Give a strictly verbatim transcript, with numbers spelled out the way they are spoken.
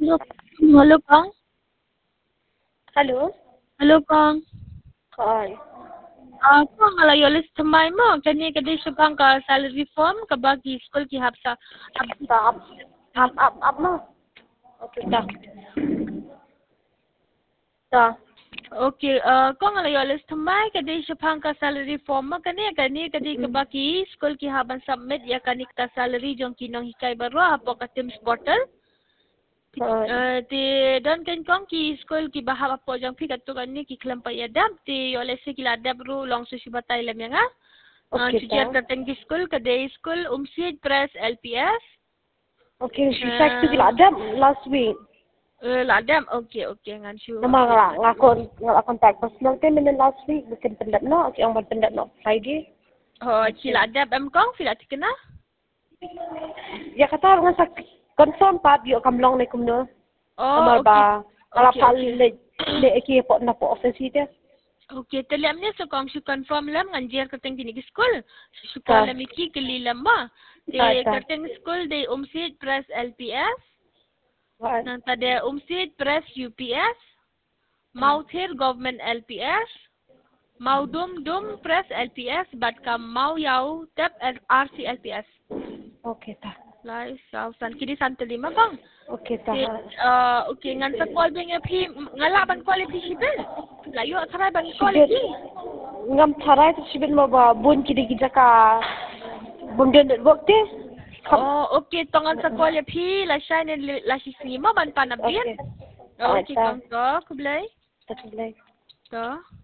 Hello, Kang. Hello. Hello, Kang. Hi. Ako ang alayos tumay mo. Kani kadi subang ka salary form ka bagi school ki hapsa. Up, up, up, up na. Okay, ta. Ta. Okay, uh, kung alayos tumay kadi subang ka salary form mo kani kani kadi ka bagi school ki haban submit ya kani ka salary jong kinong hikay baro apo ka Teams portal. Uh, ti don kan kong ki school ki bahap apo jang pikat tu kan ni ki kelampay adab ti oleh si kila adab ru long su sibatay lam yang ah. Okay, Sujar ta. kateng ki school kadai school umsid press L P S. Okay, she said to the adam last week. Eh ladam okay okay ngan su. Nama nga ngakon ngakon tag personal time in last week bukan pendat no, okay ang pendat no Friday. Oh, kila adab am kong sila tikena. Ya kata nga sa confirm pa bio kamlong na kumno. Oh, Amar okay. ba kalapal le le iki po na po office ite. Okay, talam niya so kong su confirm lam nganjer kateng kini ki school. Su ko lam iki kelilam ma. Ti kateng school day umsid press L P S. Nang tade umsid press U P S. Mauthir government L P S. Mau dum dum press L P S bat kam mau yau tap R C L P S. Okay ta. Lai sau san kini san terlima bang. Okay ta. Uh, okay ngan sa call bang api ngalaban quality sibil. Layo saray bang quality. Ngam saray to sibil mo ba bun kidi kita ka bungden network te. Oh okay tongan sa call api la shine la sisima ban panabit. Okay kang ko kublay. Tatulay. To.